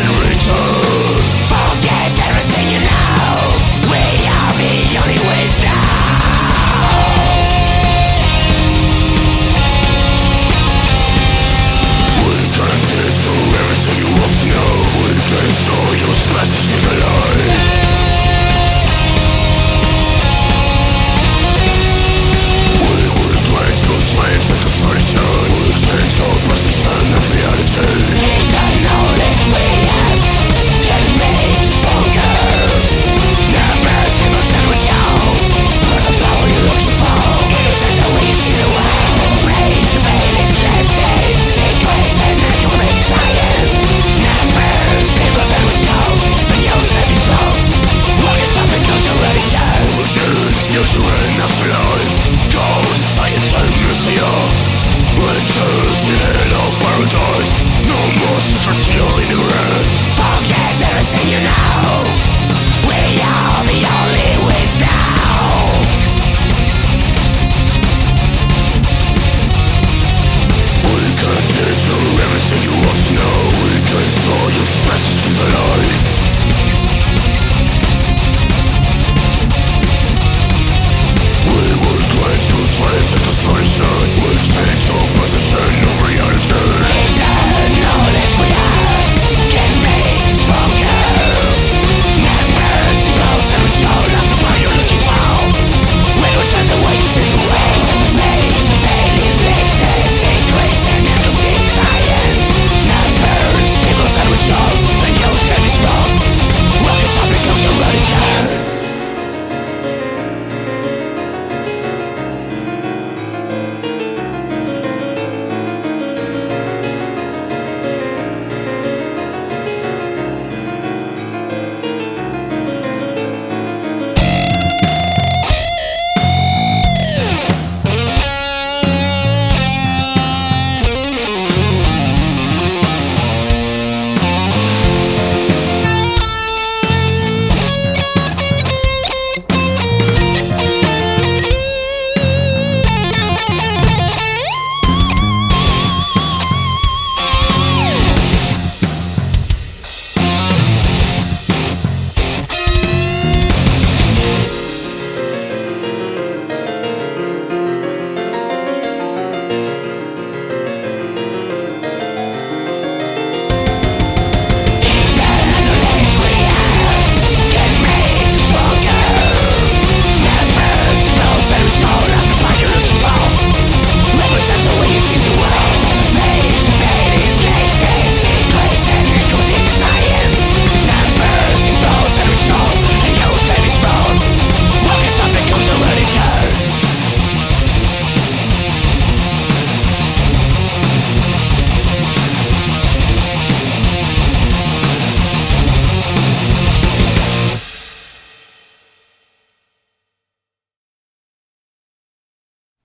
in return. Forget everything you know. We are the only wisdom. We can teach you everything you want to know. We can show you messages alive. Strength and consolation. We change our position of reality. The knowledge we have can make you stronger. Never symbols that we chose. For the power you're looking for. Attention when you see the world. Raise your veil is lifted. Secrets and accurate science. Never symbols that we chose. And you'll set this blow. Walk it up because you're ready to. Future and afterlife. Gold, science and messiah. Winters in hell or paradise. No more secrecy or ignorance. Forget everything you know. We are the only wisdom. We can teach you everything you want to know. We can show you messages alive.